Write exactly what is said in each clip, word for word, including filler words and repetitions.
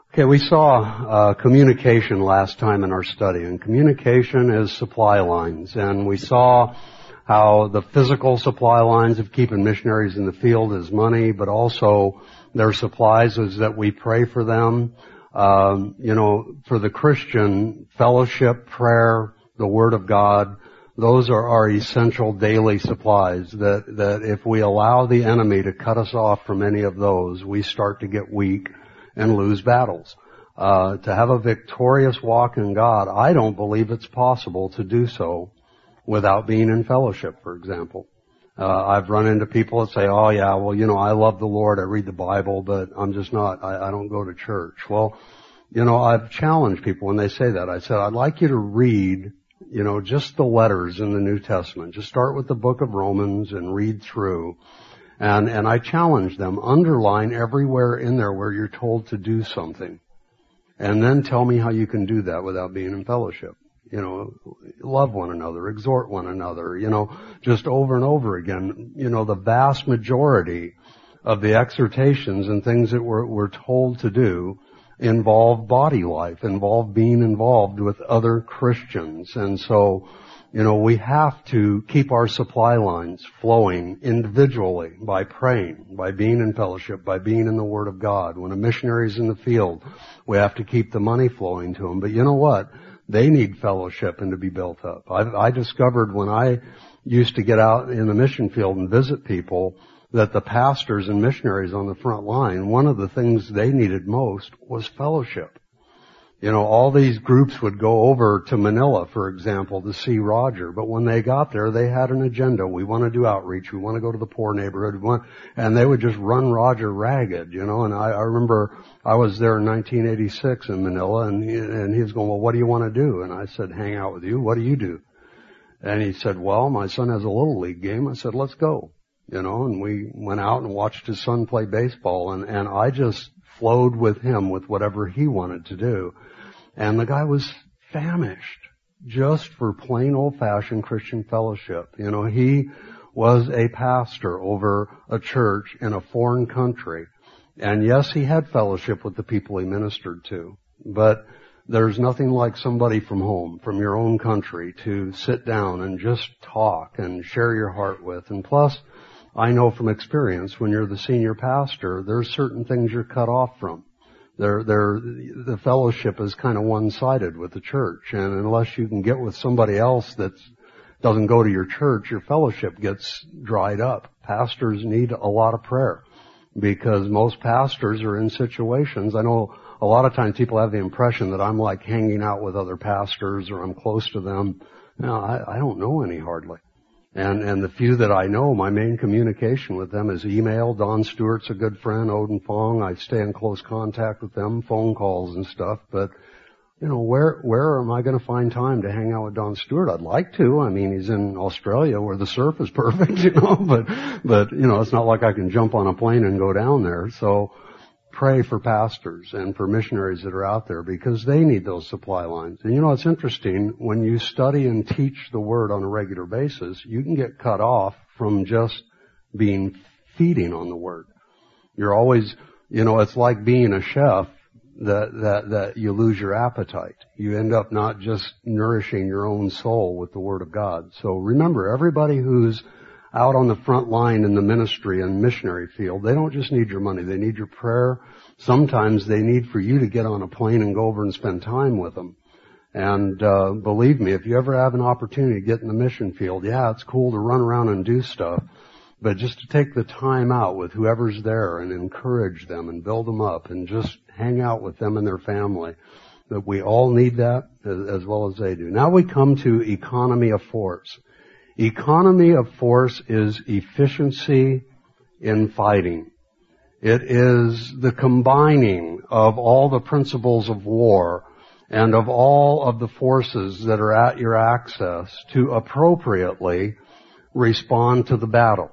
Okay, we saw uh, communication last time in our study, and communication is supply lines, and we saw how the physical supply lines of keeping missionaries in the field is money, but also their supplies is that we pray for them. Um, you know, for the Christian, fellowship, prayer, the Word of God, those are our essential daily supplies, that, that if we allow the enemy to cut us off from any of those, we start to get weak and lose battles. Uh, to have a victorious walk in God, I don't believe it's possible to do so without being in fellowship, for example. Uh, I've run into people that say, oh yeah, well, you know, I love the Lord, I read the Bible, but I'm just not, I, I don't go to church. Well, you know, I've challenged people when they say that. I said, I'd like you to read, you know, just the letters in the New Testament. Just start with the book of Romans and read through. And, and I challenge them, underline everywhere in there where you're told to do something. And then tell me how you can do that without being in fellowship. You know, love one another, exhort one another, you know, just over and over again. You know, the vast majority of the exhortations and things that we're, we're told to do involve body life, involve being involved with other Christians. And so, you know, we have to keep our supply lines flowing individually by praying, by being in fellowship, by being in the Word of God. When a missionary's in the field, we have to keep the money flowing to them. But you know what? They need fellowship and to be built up. I, I discovered when I used to get out in the mission field and visit people that the pastors and missionaries on the front line, one of the things they needed most was fellowship. You know, all these groups would go over to Manila, for example, to see Roger. But when they got there, they had an agenda. We want to do outreach. We want to go to the poor neighborhood. We want, and they would just run Roger ragged, you know. And I, I remember I was there in nineteen eighty-six in Manila, and he, and he was going, well, what do you want to do? And I said, hang out with you. What do you do? And he said, well, my son has a little league game. I said, let's go. You know, and we went out and watched his son play baseball, and, and I just flowed with him with whatever he wanted to do. And the guy was famished just for plain old-fashioned Christian fellowship. You know, he was a pastor over a church in a foreign country. And yes, he had fellowship with the people he ministered to. But there's nothing like somebody from home, from your own country, to sit down and just talk and share your heart with. And plus, I know from experience, when you're the senior pastor, there's certain things you're cut off from. They're, they're, the fellowship is kind of one-sided with the church, and unless you can get with somebody else that doesn't go to your church, your fellowship gets dried up. Pastors need a lot of prayer, because most pastors are in situations, I know a lot of times people have the impression that I'm like hanging out with other pastors or I'm close to them. No, I, I don't know any hardly. And, and the few that I know, my main communication with them is email. Don Stewart's a good friend, Odin Fong. I stay in close contact with them, phone calls and stuff. But, you know, where, where am I going to find time to hang out with Don Stewart? I'd like to. I mean, he's in Australia where the surf is perfect, you know, but, but, you know, it's not like I can jump on a plane and go down there. So pray for pastors and for missionaries that are out there, because they need those supply lines. And you know, it's interesting, when you study and teach the Word on a regular basis, you can get cut off from just being feeding on the Word. You're always, you know, it's like being a chef that, that, that you lose your appetite. You end up not just nourishing your own soul with the Word of God. So remember, everybody who's out on the front line in the ministry and missionary field, they don't just need your money. They need your prayer. Sometimes they need for you to get on a plane and go over and spend time with them. And uh believe me, if you ever have an opportunity to get in the mission field, yeah, it's cool to run around and do stuff, but just to take the time out with whoever's there and encourage them and build them up and just hang out with them and their family, that we all need that as, as well as they do. Now we come to economy of force. Economy of force is efficiency in fighting. It is the combining of all the principles of war and of all of the forces that are at your access to appropriately respond to the battle.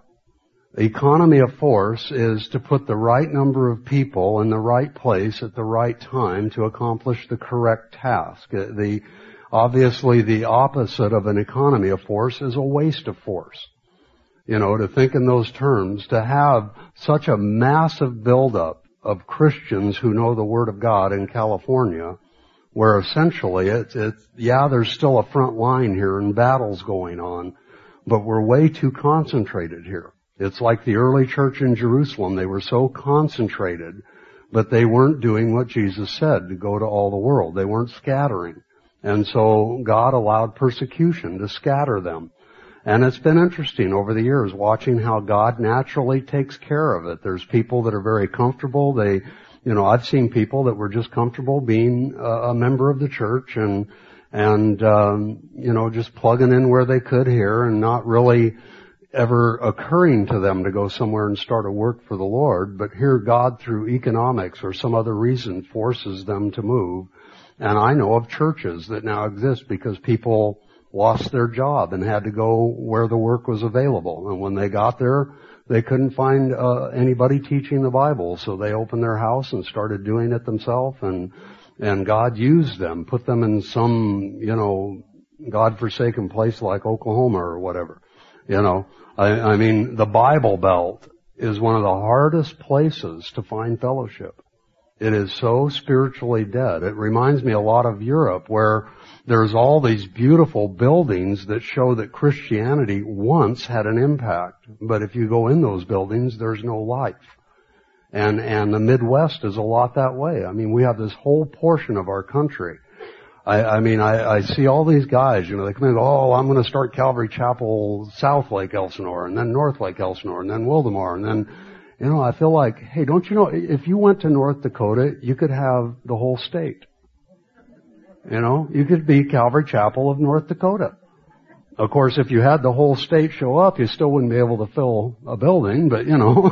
Economy of force is to put the right number of people in the right place at the right time to accomplish the correct task. The Obviously, the opposite of an economy of force is a waste of force. You know, to think in those terms, to have such a massive buildup of Christians who know the Word of God in California, where essentially it's, it's, yeah, there's still a front line here and battles going on, but we're way too concentrated here. It's like the early church in Jerusalem. They were so concentrated, but they weren't doing what Jesus said, to go to all the world. They weren't scattering. And so God allowed persecution to scatter them. And it's been interesting over the years watching how God naturally takes care of it. There's people that are very comfortable. They, you know, I've seen people that were just comfortable being a, a member of the church and, and, um, you know, just plugging in where they could here and not really ever occurring to them to go somewhere and start a work for the Lord. But here God, through economics or some other reason, forces them to move. And I know of churches that now exist because people lost their job and had to go where the work was available. And when they got there, they couldn't find uh, anybody teaching the Bible. So they opened their house and started doing it themselves. And, and God used them, put them in some, you know, God-forsaken place like Oklahoma or whatever. You know, I, I mean, the Bible Belt is one of the hardest places to find fellowship. It is so spiritually dead. It reminds me a lot of Europe, where there's all these beautiful buildings that show that Christianity once had an impact. But if you go in those buildings, there's no life. And, and the Midwest is a lot that way. I mean, we have this whole portion of our country. I, I mean, I, I see all these guys, you know, they come in and go, oh, I'm going to start Calvary Chapel South Lake Elsinore, and then North Lake Elsinore, and then Wildemar, and then, you know, I feel like, hey, don't you know, if you went to North Dakota, you could have the whole state. You know, you could be Calvary Chapel of North Dakota. Of course, if you had the whole state show up, you still wouldn't be able to fill a building, but you know,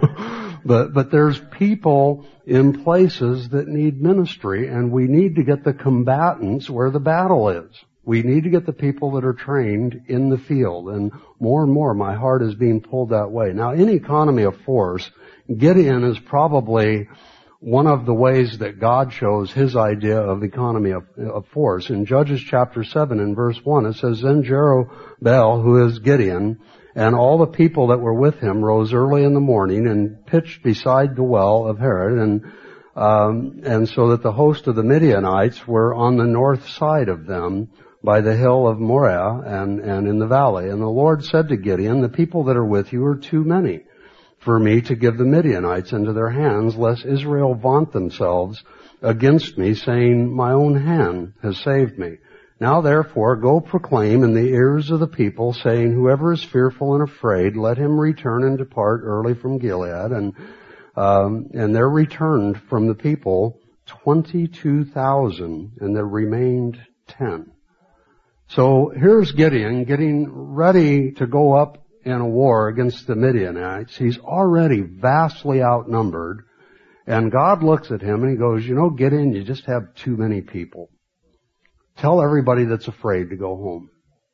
but, but there's people in places that need ministry, and we need to get the combatants where the battle is. We need to get the people that are trained in the field, and more and more my heart is being pulled that way. Now, in economy of force, Gideon is probably one of the ways that God shows His idea of economy of, of force. In Judges chapter seven and verse one, it says, Then Jerubbaal, who is Gideon, and all the people that were with him rose early in the morning and pitched beside the well of Harod, and um, and so that the host of the Midianites were on the north side of them by the hill of Moriah and, and in the valley. And the Lord said to Gideon, The people that are with you are too many for me to give the Midianites into their hands, lest Israel vaunt themselves against me, saying, My own hand has saved me. Now therefore go proclaim in the ears of the people, saying, Whoever is fearful and afraid, let him return and depart early from Gilead. And um, and there returned from the people twenty-two thousand, and there remained ten. So here's Gideon getting ready to go up in a war against the Midianites. He's already vastly outnumbered. And God looks at him and He goes, you know, Gideon, you just have too many people. Tell everybody that's afraid to go home.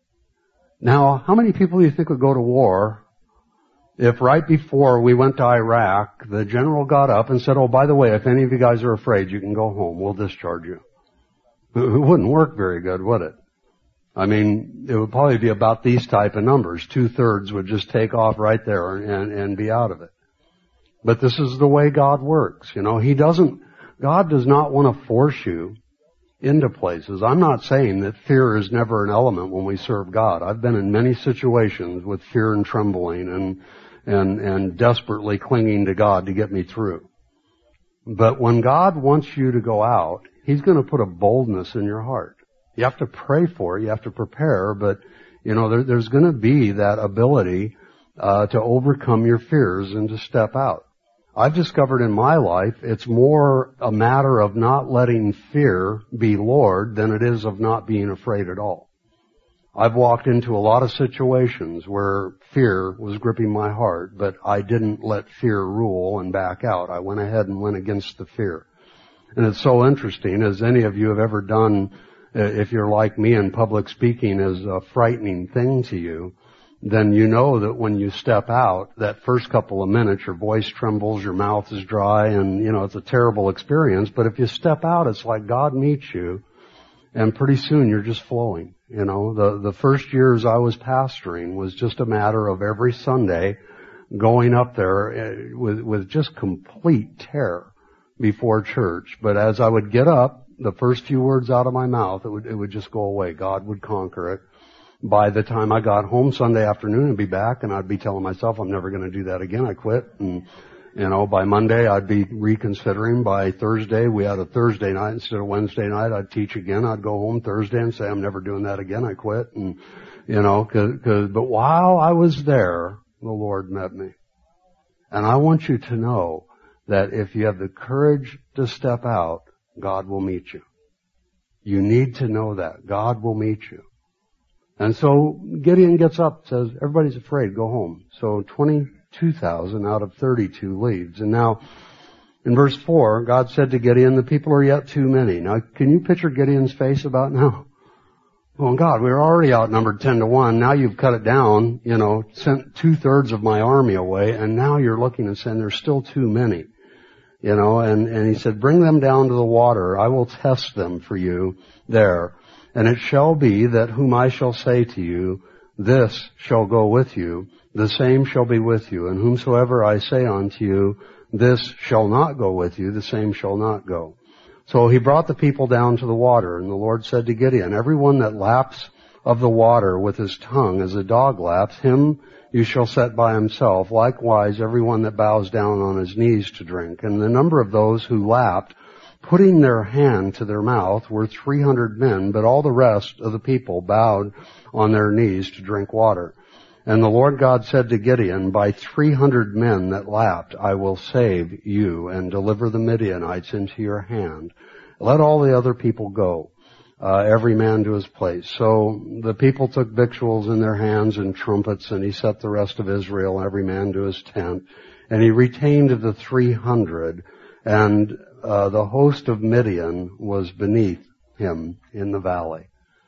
Now, how many people do you think would go to war if right before we went to Iraq, the general got up and said, oh, by the way, if any of you guys are afraid, you can go home. We'll discharge you. It wouldn't work very good, would it? I mean, it would probably be about these type of numbers. Two-thirds would just take off right there and, and be out of it. But this is the way God works. You know, He doesn't, God does not want to force you into places. I'm not saying that fear is never an element when we serve God. I've been in many situations with fear and trembling and, and, and desperately clinging to God to get me through. But when God wants you to go out, He's going to put a boldness in your heart. You have to pray for it. You have to prepare, but, you know, there, there's going to be that ability uh, to overcome your fears and to step out. I've discovered in my life it's more a matter of not letting fear be Lord than it is of not being afraid at all. I've walked into a lot of situations where fear was gripping my heart, but I didn't let fear rule and back out. I went ahead and went against the fear. And it's so interesting, as any of you have ever done, if you're like me and public speaking is a frightening thing to you, then you know that when you step out, that first couple of minutes, your voice trembles, your mouth is dry, and, you know, it's a terrible experience. But if you step out, it's like God meets you, and pretty soon you're just flowing. You know, the, the first years I was pastoring was just a matter of every Sunday going up there with, with just complete terror before church. But as I would get up, the first few words out of my mouth, it would, it would just go away. God would conquer it. By the time I got home Sunday afternoon and be back, and I'd be telling myself I'm never going to do that again. I quit. And, you know, by Monday I'd be reconsidering. By Thursday, we had a Thursday night instead of Wednesday night. I'd teach again. I'd go home Thursday and say I'm never doing that again. I quit. And, you know, cause, cause, but while I was there, the Lord met me. And I want you to know that if you have the courage to step out, God will meet you. You need to know that. God will meet you. And so Gideon gets up, says, everybody's afraid, go home. So twenty-two thousand out of thirty-two leaves. And now, in verse four, God said to Gideon, the people are yet too many. Now, can you picture Gideon's face about now? Well, God, we were already outnumbered ten to one. Now you've cut it down, you know, sent two-thirds of my army away, and now you're looking and saying there's still too many. You know, and, and he said, bring them down to the water. I will test them for you there. And it shall be that whom I shall say to you, this shall go with you, the same shall be with you. And whomsoever I say unto you, this shall not go with you, the same shall not go. So he brought the people down to the water, and the Lord said to Gideon, everyone that laps of the water with his tongue as a dog laps, him you shall set by himself. Likewise, everyone that bows down on his knees to drink. And the number of those who lapped, putting their hand to their mouth, were three hundred men, but all the rest of the people bowed on their knees to drink water. And the Lord God said to Gideon, by three hundred men that lapped, I will save you and deliver the Midianites into your hand. Let all the other people go, uh, every man to his place. So the people took victuals in their hands and trumpets, and he set the rest of Israel, every man to his tent. And he retained the three hundred, and uh, the host of Midian was beneath him in the valley.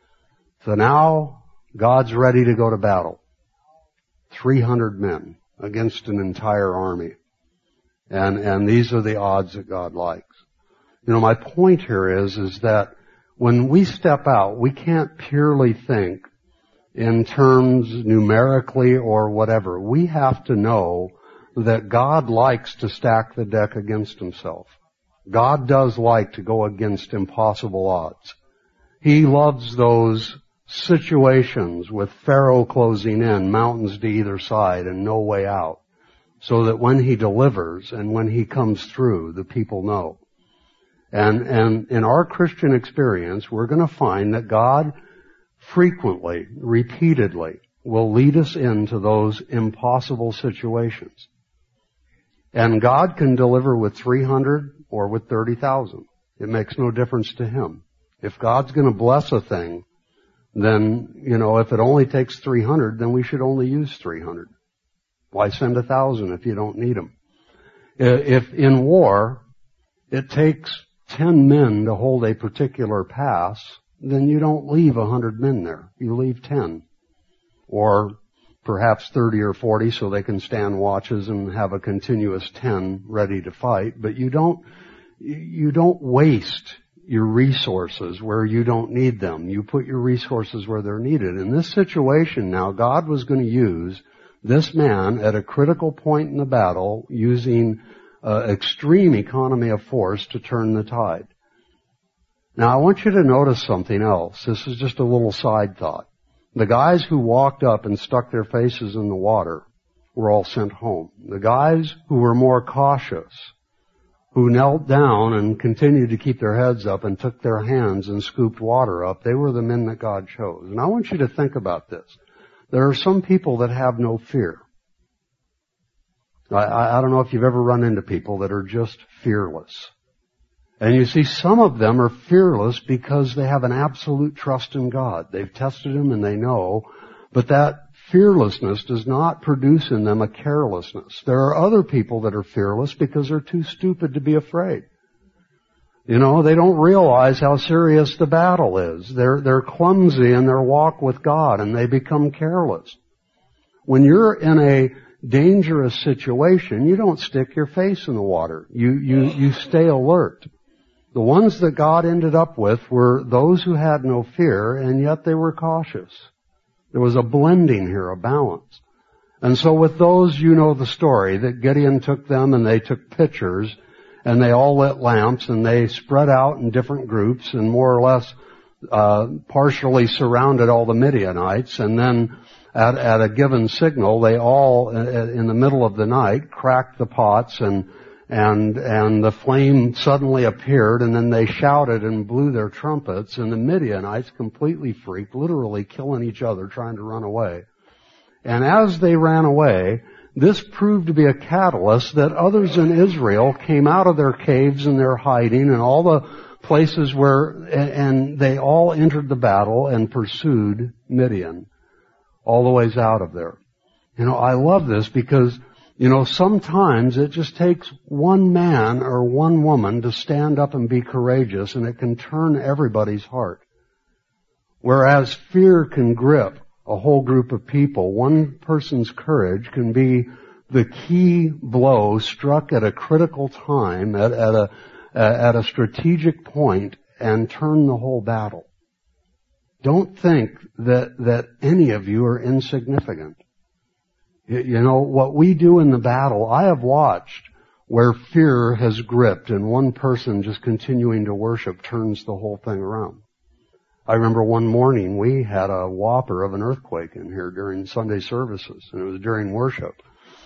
So now God's ready to go to battle. three hundred men against an entire army. And, and these are the odds that God likes. You know, my point here is, is that when we step out, we can't purely think in terms numerically or whatever. We have to know that God likes to stack the deck against himself. God does like to go against impossible odds. He loves those situations with Pharaoh closing in, mountains to either side, and no way out, so that when he delivers and when he comes through, the people know. And, and in our Christian experience, we're going to find that God frequently, repeatedly, will lead us into those impossible situations. And God can deliver with three hundred or with thirty thousand. It makes no difference to him. If God's going to bless a thing, then, you know, if it only takes three hundred, then we should only use three hundred. Why send a thousand if you don't need them? If in war it takes ten men to hold a particular pass, then you don't leave a hundred men there. You leave ten. Or perhaps thirty or forty so they can stand watches and have a continuous ten ready to fight. But you don't, you don't waste your resources where you don't need them. You put your resources where they're needed. In this situation now, God was going to use this man at a critical point in the battle using uh, extreme economy of force to turn the tide. Now I want you to notice something else. This is just a little side thought. The guys who walked up and stuck their faces in the water were all sent home. The guys who were more cautious, who knelt down and continued to keep their heads up and took their hands and scooped water up, they were the men that God chose. And I want you to think about this. There are some people that have no fear. I, I don't know if you've ever run into people that are just fearless. And you see, some of them are fearless because they have an absolute trust in God. They've tested Him and they know, but that fearlessness does not produce in them a carelessness. There are other people that are fearless because they're too stupid to be afraid. You know, they don't realize how serious the battle is. They're, they're clumsy in their walk with God and they become careless. When you're in a dangerous situation, you don't stick your face in the water. You, you, you stay alert. The ones that God ended up with were those who had no fear, and yet they were cautious. There was a blending here, a balance. And so with those, you know the story, that Gideon took them and they took pictures and they all lit lamps and they spread out in different groups and more or less uh partially surrounded all the Midianites, and then at, at a given signal they all in the middle of the night cracked the pots and and and the flame suddenly appeared, and then they shouted and blew their trumpets, and the Midianites completely freaked, literally killing each other trying to run away. And as they ran away, this proved to be a catalyst that others in Israel came out of their caves and their hiding and all the places where, and they all entered the battle and pursued Midian all the ways out of there. You know, I love this because, you know, sometimes it just takes one man or one woman to stand up and be courageous, and it can turn everybody's heart. Whereas fear can grip a whole group of people, one person's courage can be the key blow struck at a critical time, at, at a at a strategic point, and turn the whole battle. Don't think that that any of you are insignificant. You know, what we do in the battle, I have watched where fear has gripped and one person just continuing to worship turns the whole thing around. I remember one morning we had a whopper of an earthquake in here during Sunday services, and it was during worship.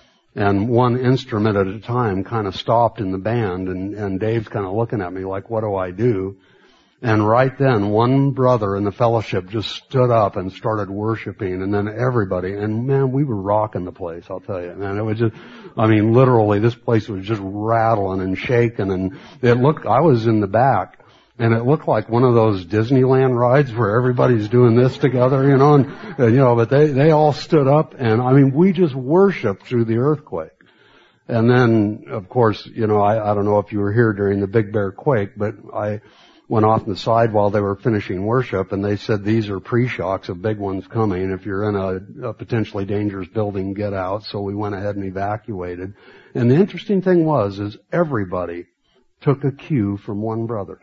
And one instrument at a time kind of stopped in the band, and, and Dave's kind of looking at me like, what do I do? And right then, one brother in the fellowship just stood up and started worshiping, and then everybody, and man, we were rocking the place, I'll tell you. Man, it was just, I mean, literally, this place was just rattling and shaking, and it looked, I was in the back, and it looked like one of those Disneyland rides where everybody's doing this together, you know, and, and you know, but they, they all stood up, and I mean, we just worshiped through the earthquake. And then, of course, you know, I, I don't know if you were here during the Big Bear quake, but I went off on the side while they were finishing worship, and they said these are pre-shocks, a big one's coming. If you're in a, a potentially dangerous building, get out. So we went ahead and evacuated. And the interesting thing was, is everybody took a cue from one brother.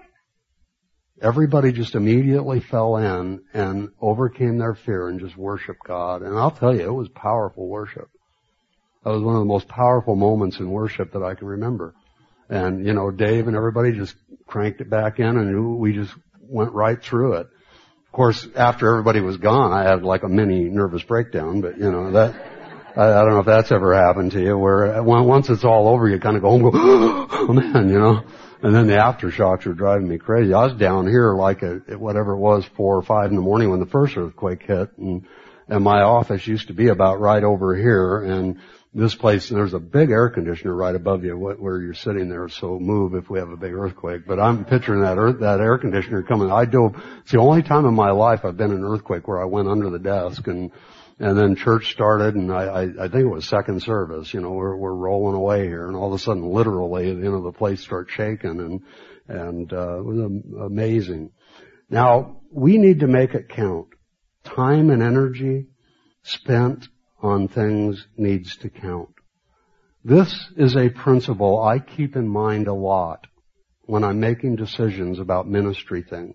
Everybody just immediately fell in and overcame their fear and just worshiped God. And I'll tell you, it was powerful worship. That was one of the most powerful moments in worship that I can remember. And, you know, Dave and everybody just cranked it back in, and we just went right through it. Of course, after everybody was gone, I had like a mini nervous breakdown, but, you know, that, I, I don't know if that's ever happened to you, where once it's all over, you kind of go home and go, oh man, you know. And then the aftershocks were driving me crazy. I was down here like at whatever it was, four or five in the morning when the first earthquake hit, and, and my office used to be about right over here, and this place, there's a big air conditioner right above you where you're sitting there, so move if we have a big earthquake. But I'm picturing that earth, that air conditioner coming. I dove, it's the only time in my life I've been in an earthquake where I went under the desk, and and then church started, and I, I, I think it was second service, you know, we're, we're rolling away here, and all of a sudden, literally, you know, the place starts shaking, and, and, uh, it was amazing. Now, we need to make it count. Time and energy spent on things needs to count. This is a principle I keep in mind a lot when I'm making decisions about ministry things.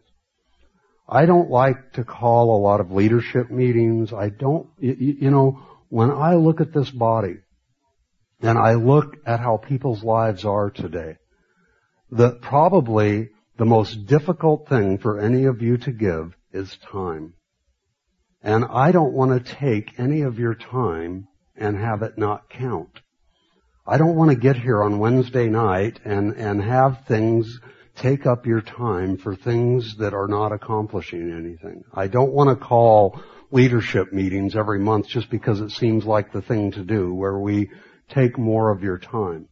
I don't like to call a lot of leadership meetings. I don't, you, you know, when I look at this body and I look at how people's lives are today, the, probably the most difficult thing for any of you to give is time. And I don't want to take any of your time and have it not count. I don't want to get here on Wednesday night and, and have things take up your time for things that are not accomplishing anything. I don't want to call leadership meetings every month just because it seems like the thing to do, where we take more of your time.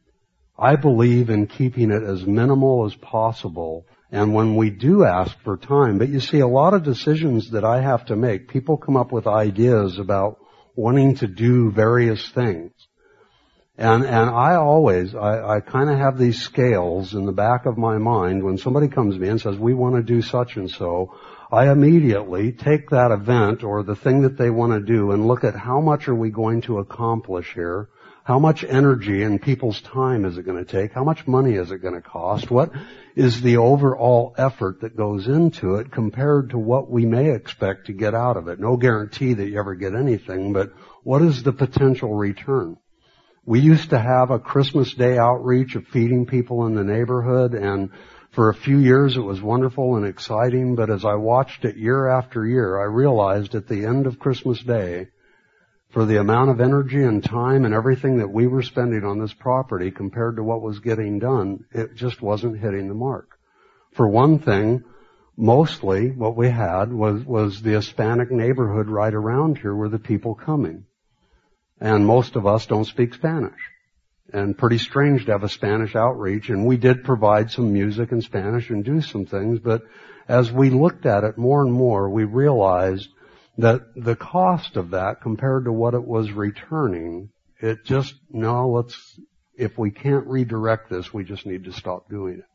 I believe in keeping it as minimal as possible. And when we do ask for time, but you see a lot of decisions that I have to make, people come up with ideas about wanting to do various things. And, and I always, I, I kind of have these scales in the back of my mind. When somebody comes to me and says, we want to do such and so, I immediately take that event or the thing that they want to do and look at how much are we going to accomplish here? How much energy and people's time is it going to take? How much money is it going to cost? What is the overall effort that goes into it compared to what we may expect to get out of it? No guarantee that you ever get anything, but what is the potential return? We used to have a Christmas Day outreach of feeding people in the neighborhood, and for a few years it was wonderful and exciting, but as I watched it year after year, I realized at the end of Christmas Day, for the amount of energy and time and everything that we were spending on this property compared to what was getting done, it just wasn't hitting the mark. For one thing, mostly what we had was, was the Hispanic neighborhood right around here were the people coming. And most of us don't speak Spanish. And pretty strange to have a Spanish outreach, and we did provide some music in Spanish and do some things, but as we looked at it more and more, we realized that the cost of that compared to what it was returning, it just, no, let's, if we can't redirect this, we just need to stop doing it.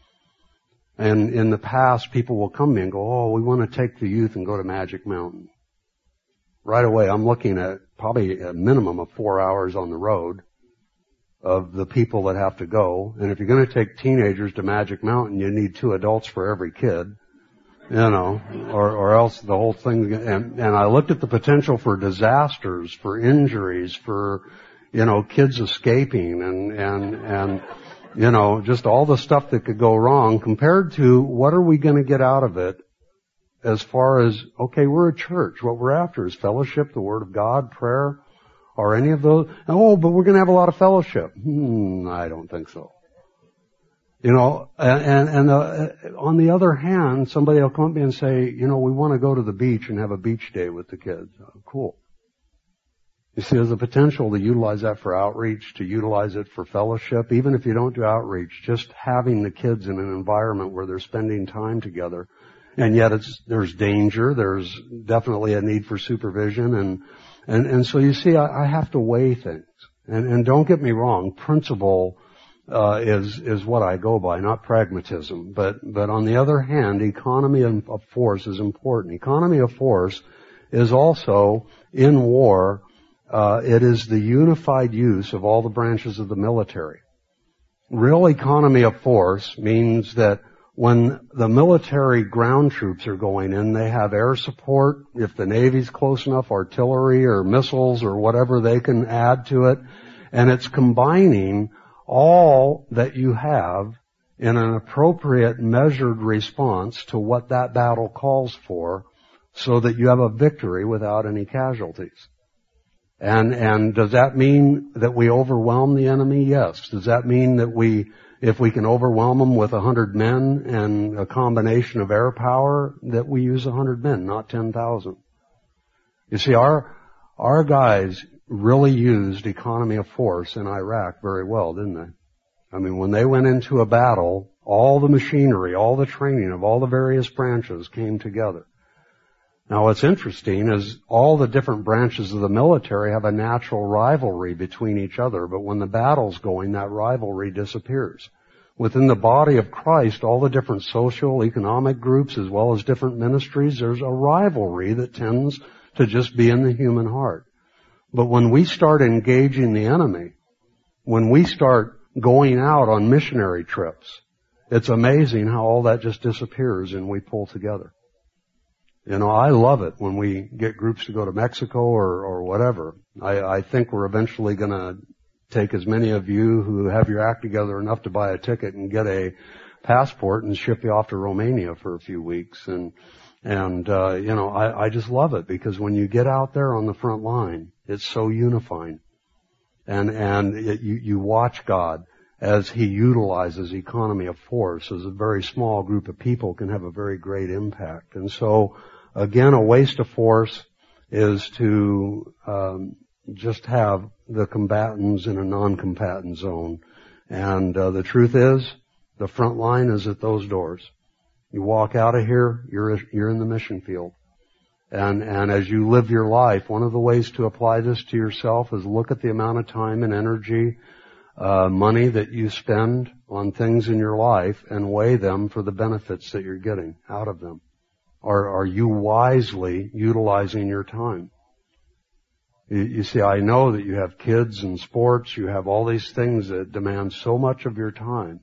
And in the past, people will come to me and go, oh, we want to take the youth and go to Magic Mountain. Right away, I'm looking at probably a minimum of four hours on the road of the people that have to go. And if you're going to take teenagers to Magic Mountain, you need two adults for every kid. You know, or, or else the whole thing, and, and I looked at the potential for disasters, for injuries, for, you know, kids escaping and, and, and, you know, just all the stuff that could go wrong compared to what are we going to get out of it as far as, okay, we're a church. What we're after is fellowship, the Word of God, prayer, or any of those. Oh, but we're going to have a lot of fellowship. Hmm, I don't think so. You know, and, and uh, on the other hand, somebody will come up to me and say, you know, we want to go to the beach and have a beach day with the kids. Oh, cool. You see, there's a potential to utilize that for outreach, to utilize it for fellowship. Even if you don't do outreach, just having the kids in an environment where they're spending time together. And yet it's, there's danger, there's definitely a need for supervision, and, and, and so you see, I, I have to weigh things. And, and don't get me wrong, principle Uh, is, is what I go by, not pragmatism. But, but on the other hand, economy of force is important. Economy of force is also, in war, uh, it is the unified use of all the branches of the military. Real economy of force means that when the military ground troops are going in, they have air support. If the Navy's close enough, artillery or missiles or whatever they can add to it. And it's combining all that you have in an appropriate measured response to what that battle calls for so that you have a victory without any casualties. And, and does that mean that we overwhelm the enemy? Yes. Does that mean that we, if we can overwhelm them with a hundred men and a combination of air power, that we use a hundred men, not ten thousand? You see, our, our guys really used economy of force in Iraq very well, didn't they? I mean, when they went into a battle, all the machinery, all the training of all the various branches came together. Now what's interesting is all the different branches of the military have a natural rivalry between each other, but when the battle's going, that rivalry disappears. Within the body of Christ, all the different social, economic groups, as well as different ministries, there's a rivalry that tends to just be in the human heart. But when we start engaging the enemy, when we start going out on missionary trips, it's amazing how all that just disappears and we pull together. You know, I love it when we get groups to go to Mexico or, or whatever. I, I think we're eventually going to take as many of you who have your act together enough to buy a ticket and get a passport and ship you off to Romania for a few weeks. And, and, uh, you know, I, I just love it because when you get out there on the front line, it's so unifying. And, and it, you, you watch God as He utilizes economy of force, as a very small group of people can have a very great impact. And so, again, a waste of force is to, um, just have the combatants in a non-combatant zone. And, uh, the truth is, the front line is at those doors. You walk out of here, you're, you're in the mission field. And, and as you live your life, one of the ways to apply this to yourself is look at the amount of time and energy, uh, money that you spend on things in your life and weigh them for the benefits that you're getting out of them. Are, are you wisely utilizing your time? You, you see, I know that you have kids and sports, you have all these things that demand so much of your time.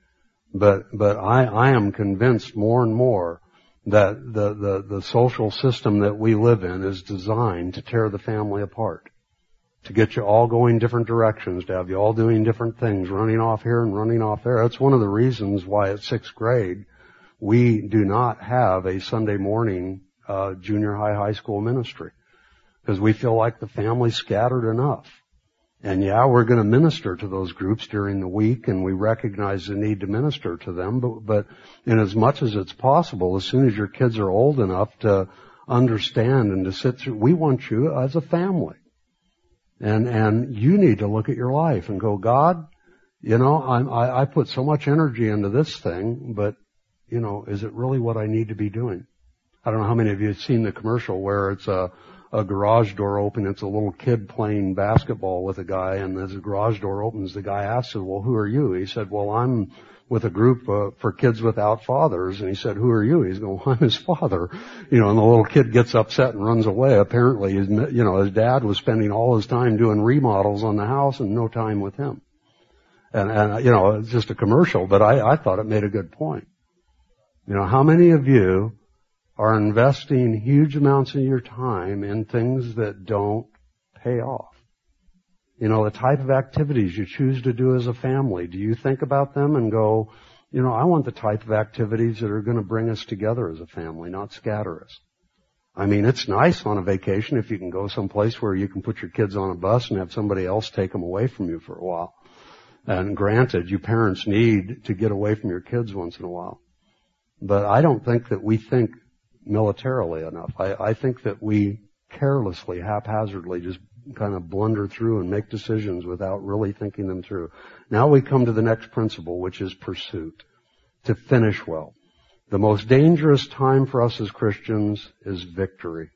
But, but I, I am convinced more and more that the, the, the social system that we live in is designed to tear the family apart. To get you all going different directions, to have you all doing different things, running off here and running off there. That's one of the reasons why at sixth grade we do not have a Sunday morning uh junior high, high school ministry. Because we feel like the family's scattered enough. And yeah, we're going to minister to those groups during the week, and we recognize the need to minister to them, but, but in as much as it's possible, as soon as your kids are old enough to understand and to sit through, we want you as a family. And, and you need to look at your life and go, God, you know, I'm, I, I put so much energy into this thing, but, you know, is it really what I need to be doing? I don't know how many of you have seen the commercial where it's a, a garage door open. It's a little kid playing basketball with a guy, and as the garage door opens, the guy asks him, well, who are you? He said, well, I'm with a group uh, for kids without fathers. And he said, who are you? He's going, well, I'm his father. You know, and the little kid gets upset and runs away. Apparently, his, you know, his dad was spending all his time doing remodels on the house and no time with him. And, and you know, it's just a commercial, but I, I thought it made a good point. You know, how many of you are investing huge amounts of your time in things that don't pay off? You know, the type of activities you choose to do as a family. Do you think about them and go, you know, I want the type of activities that are going to bring us together as a family, not scatter us. I mean, it's nice on a vacation if you can go someplace where you can put your kids on a bus and have somebody else take them away from you for a while. And granted, you parents need to get away from your kids once in a while. But I don't think that we think militarily enough. I, I think that we carelessly, haphazardly just kind of blunder through and make decisions without really thinking them through. Now we come to the next principle, which is pursuit. To finish well. The most dangerous time for us as Christians is victory.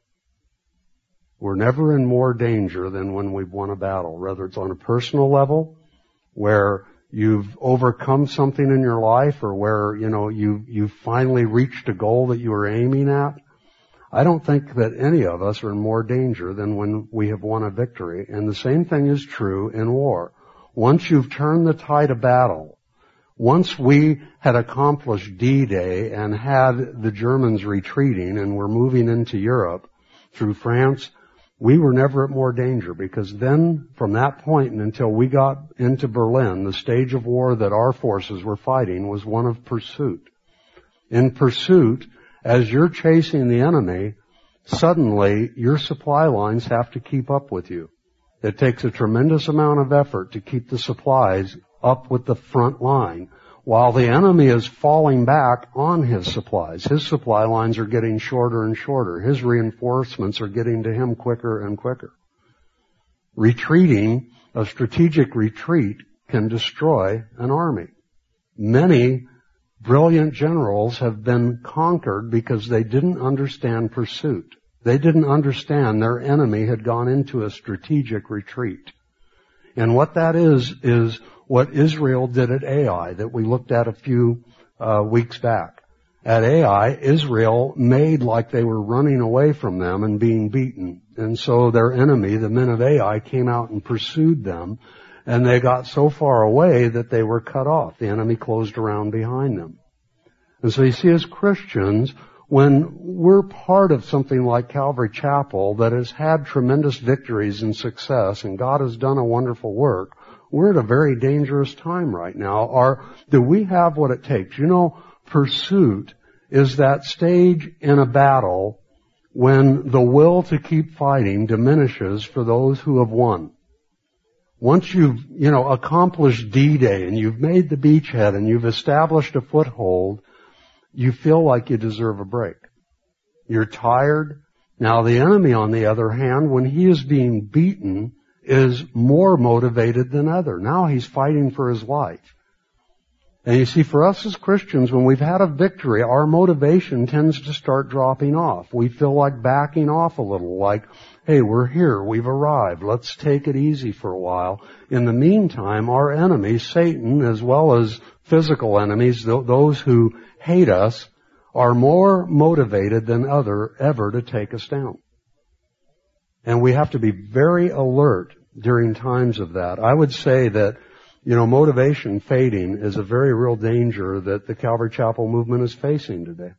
We're never in more danger than when we've won a battle, whether it's on a personal level, where you've overcome something in your life, or where, you know, you, you finally reached a goal that you were aiming at. I don't think that any of us are in more danger than when we have won a victory. And the same thing is true in war. Once you've turned the tide of battle, once we had accomplished D-Day and had the Germans retreating and were moving into Europe through France, we were never at more danger, because then from that point and until we got into Berlin, the stage of war that our forces were fighting was one of pursuit. In pursuit, as you're chasing the enemy, suddenly your supply lines have to keep up with you. It takes a tremendous amount of effort to keep the supplies up with the front line, while the enemy is falling back on his supplies. His supply lines are getting shorter and shorter. His reinforcements are getting to him quicker and quicker. Retreating, a strategic retreat, can destroy an army. Many brilliant generals have been conquered because they didn't understand pursuit. They didn't understand their enemy had gone into a strategic retreat. And what that is, is what Israel did at Ai that we looked at a few uh, weeks back. At Ai, Israel made like they were running away from them and being beaten. And so their enemy, the men of Ai, came out and pursued them. And they got so far away that they were cut off. The enemy closed around behind them. And so you see, as Christians, when we're part of something like Calvary Chapel that has had tremendous victories and success, and God has done a wonderful work, we're at a very dangerous time right now. Are, do we have what it takes? You know, pursuit is that stage in a battle when the will to keep fighting diminishes for those who have won. Once you've, you know, accomplished D-Day and you've made the beachhead and you've established a foothold, you feel like you deserve a break. You're tired. Now the enemy, on the other hand, when he is being beaten, is more motivated than ever. Now he's fighting for his life. And you see, for us as Christians, when we've had a victory, our motivation tends to start dropping off. We feel like backing off a little, like, hey, we're here, we've arrived, let's take it easy for a while. In the meantime, our enemy, Satan, as well as physical enemies, those who hate us, are more motivated than other ever to take us down. And we have to be very alert during times of that. I would say that, you know, motivation fading is a very real danger that the Calvary Chapel movement is facing today.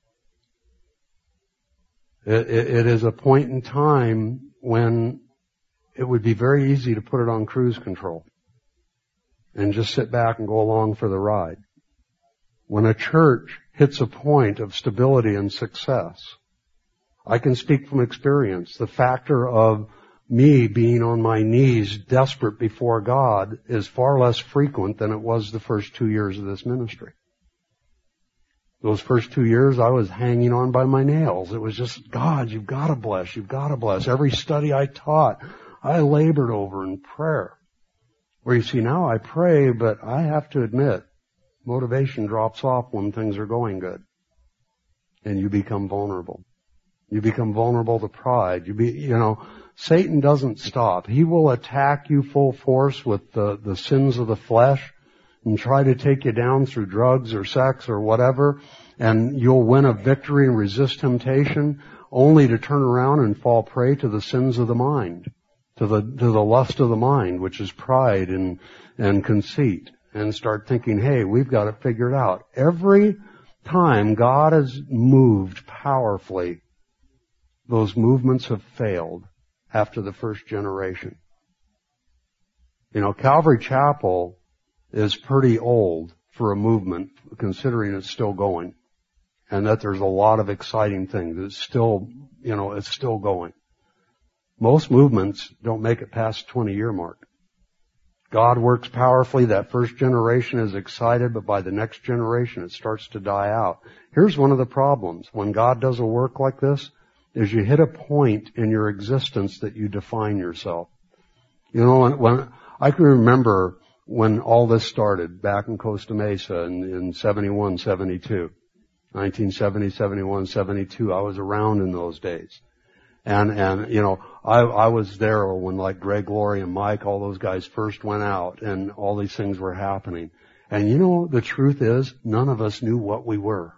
It, it, it is a point in time when it would be very easy to put it on cruise control and just sit back and go along for the ride. When a church hits a point of stability and success, I can speak from experience. The factor of me being on my knees desperate before God is far less frequent than it was the first two years of this ministry. Those first two years I was hanging on by my nails. It was just, God, you've got to bless, you've got to bless. Every study I taught, I labored over in prayer. Where you see now I pray, but I have to admit, motivation drops off when things are going good. And you become vulnerable. You become vulnerable to pride. You be, you know, Satan doesn't stop. He will attack you full force with the, the sins of the flesh and try to take you down through drugs or sex or whatever, and you'll win a victory and resist temptation only to turn around and fall prey to the sins of the mind, to the, to the lust of the mind, which is pride and, and conceit, and start thinking, hey, we've got it figured out. Every time God has moved powerfully, those movements have failed after the first generation. You know, Calvary Chapel is pretty old for a movement, considering it's still going. And that there's a lot of exciting things. It's still, you know, it's still going. Most movements don't make it past the twenty year mark. God works powerfully. That first generation is excited, but by the next generation it starts to die out. Here's one of the problems. When God does a work like this, is you hit a point in your existence that you define yourself. You know, when, when I can remember when all this started back in Costa Mesa in, in seventy-one, seventy-two, nineteen seventy, seventy-one, seventy-two, I was around in those days. And, and, you know, I, I was there when like Greg Laurie and Mike, all those guys first went out and all these things were happening. And you know, the truth is, none of us knew what we were.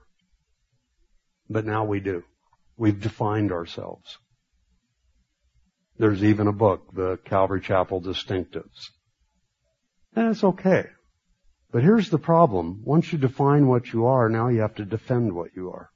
But now we do. We've defined ourselves. There's even a book, the Calvary Chapel Distinctives. And it's okay. But here's the problem. Once you define what you are, now you have to defend what you are.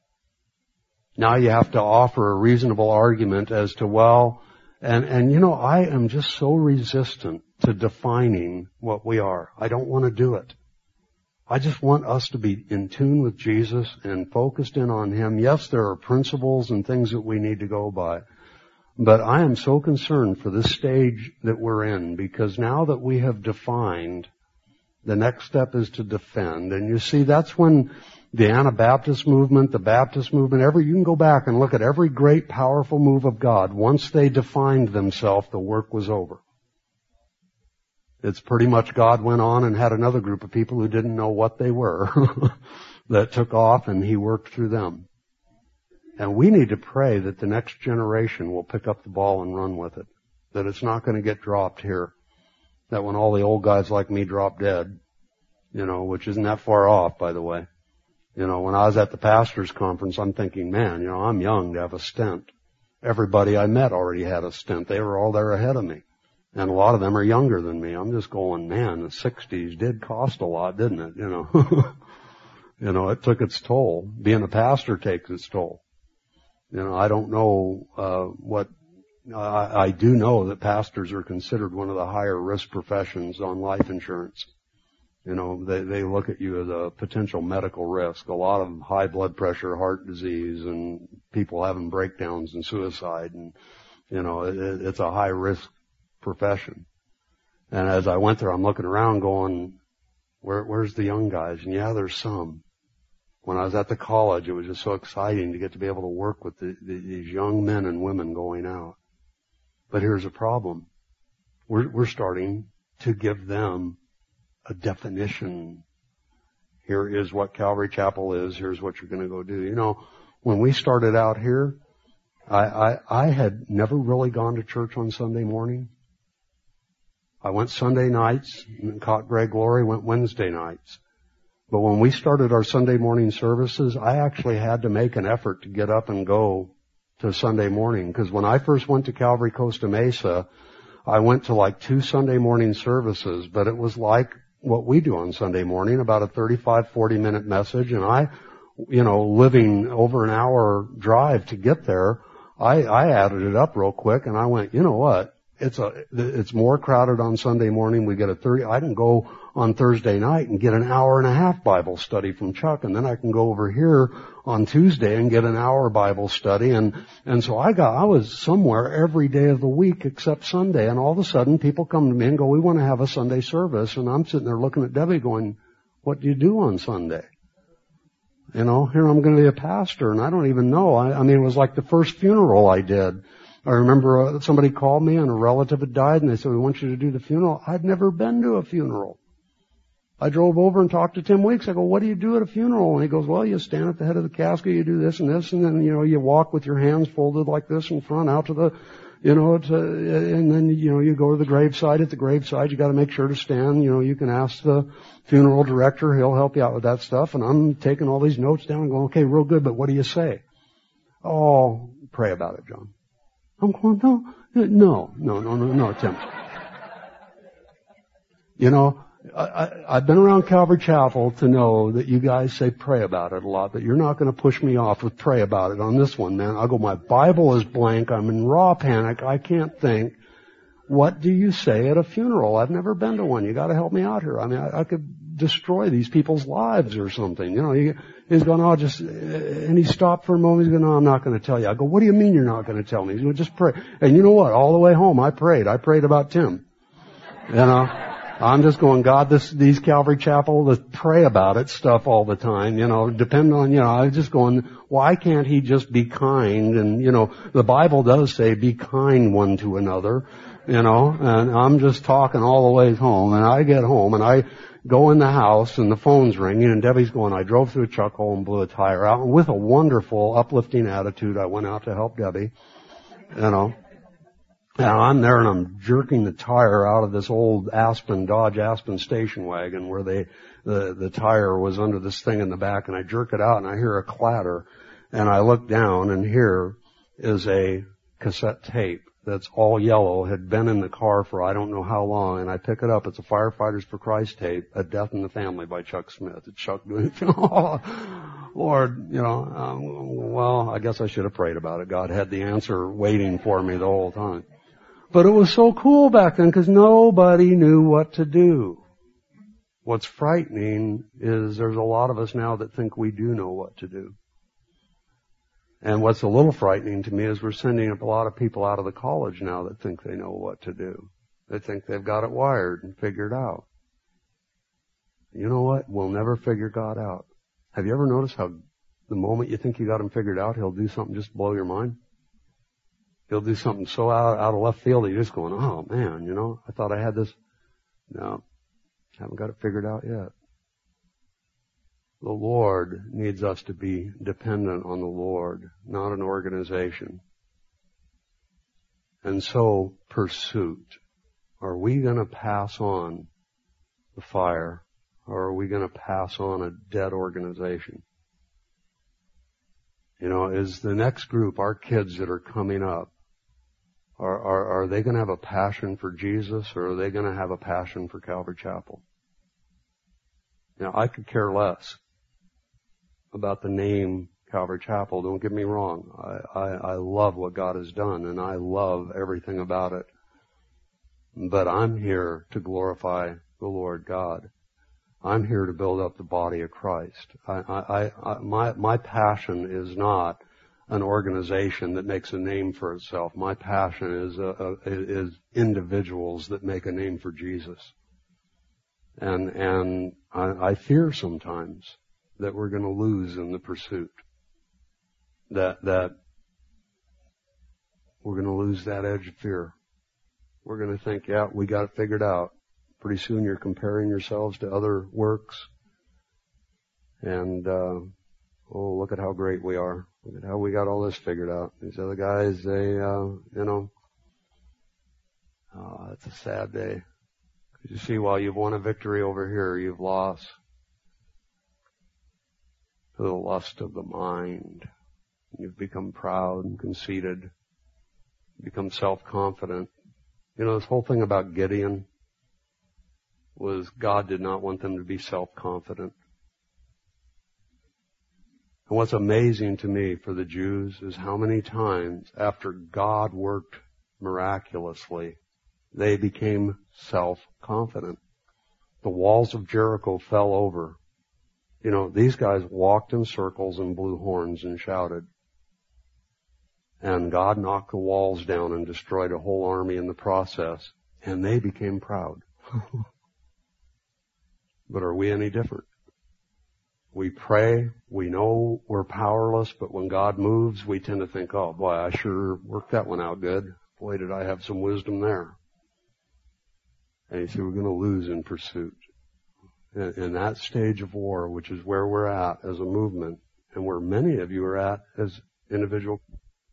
Now you have to offer a reasonable argument as to, well, and, and you know, I am just so resistant to defining what we are. I don't want to do it. I just want us to be in tune with Jesus and focused in on Him. Yes, there are principles and things that we need to go by. But I am so concerned for this stage that we're in, because now that we have defined, the next step is to defend. And you see, that's when the Anabaptist movement, the Baptist movement, every, you can go back and look at every great powerful move of God. Once they defined themselves, the work was over. It's pretty much God went on and had another group of people who didn't know what they were that took off, and He worked through them. And we need to pray that the next generation will pick up the ball and run with it. That it's not going to get dropped here. That when all the old guys like me drop dead, you know, which isn't that far off, by the way. You know, when I was at the pastor's conference, I'm thinking, man, you know, I'm young to have a stent. Everybody I met already had a stent. They were all there ahead of me. And a lot of them are younger than me. I'm just going, man, the sixties did cost a lot, didn't it? You know, you know, it took its toll. Being a pastor takes its toll. You know, I don't know, uh, what, I, I do know that pastors are considered one of the higher risk professions on life insurance. You know, they, they look at you as a potential medical risk. A lot of high blood pressure, heart disease, and people having breakdowns and suicide. And, you know, it, it's a high risk profession. And as I went there, I'm looking around going, where, where's the young guys? And yeah, there's some. When I was at the college, it was just so exciting to get to be able to work with the, the, these young men and women going out. But here's a problem. We're, we're starting to give them a definition. Here is what Calvary Chapel is. Here's what you're going to go do. You know, when we started out here, I, I, I had never really gone to church on Sunday morning. I went Sunday nights and caught Greg Laurie, went Wednesday nights. But when we started our Sunday morning services, I actually had to make an effort to get up and go to Sunday morning. Because when I first went to Calvary Costa Mesa, I went to like two Sunday morning services, but it was like what we do on Sunday morning, about a thirty-five, forty minute message. And I, you know, living over an hour drive to get there, I, I added it up real quick and I went, you know what? It's a, it's more crowded on Sunday morning. We get a thirty, I can go on Thursday night and get an hour and a half Bible study from Chuck, and then I can go over here on Tuesday and get an hour Bible study. And, and so I got, I was somewhere every day of the week except Sunday. And all of a sudden people come to me and go, we want to have a Sunday service. And I'm sitting there looking at Debbie going, what do you do on Sunday? You know, here I'm going to be a pastor and I don't even know. I, I mean, it was like the first funeral I did. I remember uh, somebody called me and a relative had died and they said, we want you to do the funeral. I'd never been to a funeral. I drove over and talked to Tim Weeks. I go, what do you do at a funeral? And he goes, well, you stand at the head of the casket, you do this and this, and then, you know, you walk with your hands folded like this in front out to the, you know, to, and then, you know, you go to the graveside. At the graveside, you got to make sure to stand. You know, you can ask the funeral director. He'll help you out with that stuff. And I'm taking all these notes down and going, okay, real good, but what do you say? Oh, pray about it, John. I'm going, no, no, no, no, no, no, Tim. You know, I, I, I've been around Calvary Chapel to know that you guys say pray about it a lot, but you're not going to push me off with pray about it on this one, man. I go, my Bible is blank. I'm in raw panic. I can't think. What do you say at a funeral? I've never been to one. You got to help me out here. I mean, I, I could destroy these people's lives or something. You know, he, he's going, oh, just, and he stopped for a moment. He's going, no, I'm not going to tell you. I go, what do you mean you're not going to tell me? He's going, just pray. And you know what? All the way home, I prayed. I prayed about Tim. You know? I'm just going, God, this, these Calvary Chapel, the pray about it stuff all the time, you know, depend on, you know, I was just going, why can't he just be kind? And, you know, the Bible does say be kind one to another, you know, and I'm just talking all the way home, and I get home and I go in the house and the phone's ringing and Debbie's going, I drove through a chuck hole and blew a tire out, and with a wonderful uplifting attitude, I went out to help Debbie, you know. Now I'm there and I'm jerking the tire out of this old Aspen, Dodge Aspen station wagon where they, the, the tire was under this thing in the back, and I jerk it out and I hear a clatter and I look down and here is a cassette tape that's all yellow, had been in the car for I don't know how long, and I pick it up. It's a Firefighters for Christ tape, A Death in the Family by Chuck Smith. It's Chuck doing, oh, Lord, you know, um, well, I guess I should have prayed about it. God had the answer waiting for me the whole time. But it was so cool back then because nobody knew what to do. What's frightening is there's a lot of us now that think we do know what to do. And what's a little frightening to me is we're sending up a lot of people out of the college now that think they know what to do. They think they've got it wired and figured out. You know what? We'll never figure God out. Have you ever noticed how the moment you think you got him figured out, he'll do something just to blow your mind? He'll do something so out, out of left field that you're just going, oh man, you know, I thought I had this. No, haven't got it figured out yet. The Lord needs us to be dependent on the Lord, not an organization. And so, pursuit. Are we going to pass on the fire, or are we going to pass on a dead organization? You know, is the next group, our kids that are coming up, Are, are, are they going to have a passion for Jesus, or are they going to have a passion for Calvary Chapel? Now, I could care less about the name Calvary Chapel. Don't get me wrong. I, I, I love what God has done, and I love everything about it. But I'm here to glorify the Lord God. I'm here to build up the body of Christ. I, I, I, my, my passion is not an organization that makes a name for itself. My passion is, uh, is individuals that make a name for Jesus. And, and I, I fear sometimes that we're going to lose in the pursuit. That, that we're going to lose that edge of fear. We're going to think, yeah, we got it figured out. Pretty soon you're comparing yourselves to other works. And, uh, oh, look at how great we are. Look at how we got all this figured out. These other guys, they, uh, you know, oh, it's a sad day. You see, while you've won a victory over here, you've lost to the lust of the mind. You've become proud and conceited. You become self-confident. You know, this whole thing about Gideon was God did not want them to be self-confident. And what's amazing to me for the Jews is how many times after God worked miraculously, they became self-confident. The walls of Jericho fell over. You know, these guys walked in circles and blew horns and shouted. And God knocked the walls down and destroyed a whole army in the process. And they became proud. But are we any different? We pray, we know we're powerless, but when God moves, we tend to think, oh boy, I sure worked that one out good. Boy, did I have some wisdom there. And you see, we're going to lose in pursuit. In, in that stage of war, which is where we're at as a movement, and where many of you are at as individual.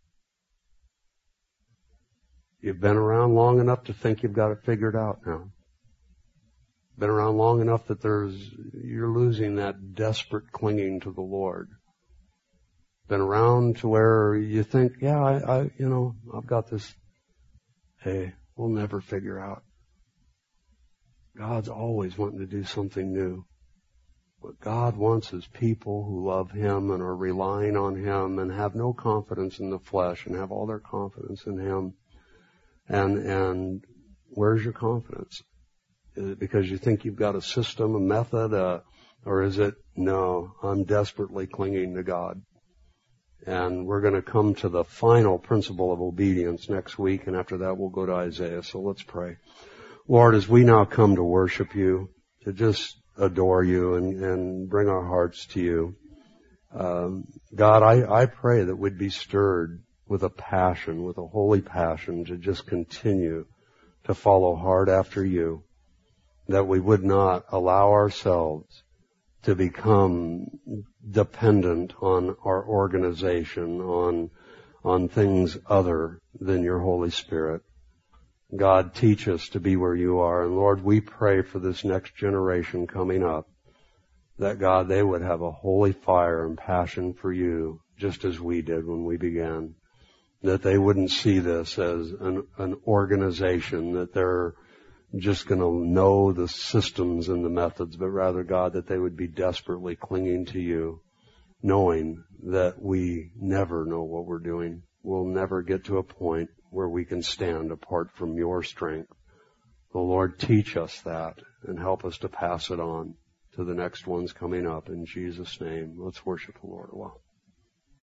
You've been around long enough to think you've got it figured out now. Been around long enough that there's, you're losing that desperate clinging to the Lord. Been around to where you think, yeah, I, I, you know, I've got this. Hey, we'll never figure out. God's always wanting to do something new. What God wants is people who love Him and are relying on Him and have no confidence in the flesh and have all their confidence in Him. And, and where's your confidence? Is it because you think you've got a system, a method, uh, or is it, no, I'm desperately clinging to God. And we're going to come to the final principle of obedience next week, and after that we'll go to Isaiah. So let's pray. Lord, as we now come to worship You, to just adore You and, and bring our hearts to You, um, God, I, I pray that we'd be stirred with a passion, with a holy passion, to just continue to follow hard after You. That we would not allow ourselves to become dependent on our organization, on, on things other than Your Holy Spirit. God, teach us to be where You are. And Lord, we pray for this next generation coming up, that God, they would have a holy fire and passion for You, just as we did when we began. That they wouldn't see this as an, an organization, that they're just going to know the systems and the methods, but rather, God, that they would be desperately clinging to You, knowing that we never know what we're doing. We'll never get to a point where we can stand apart from Your strength. The Lord, teach us that and help us to pass it on to the next ones coming up. In Jesus' name, let's worship the Lord a while.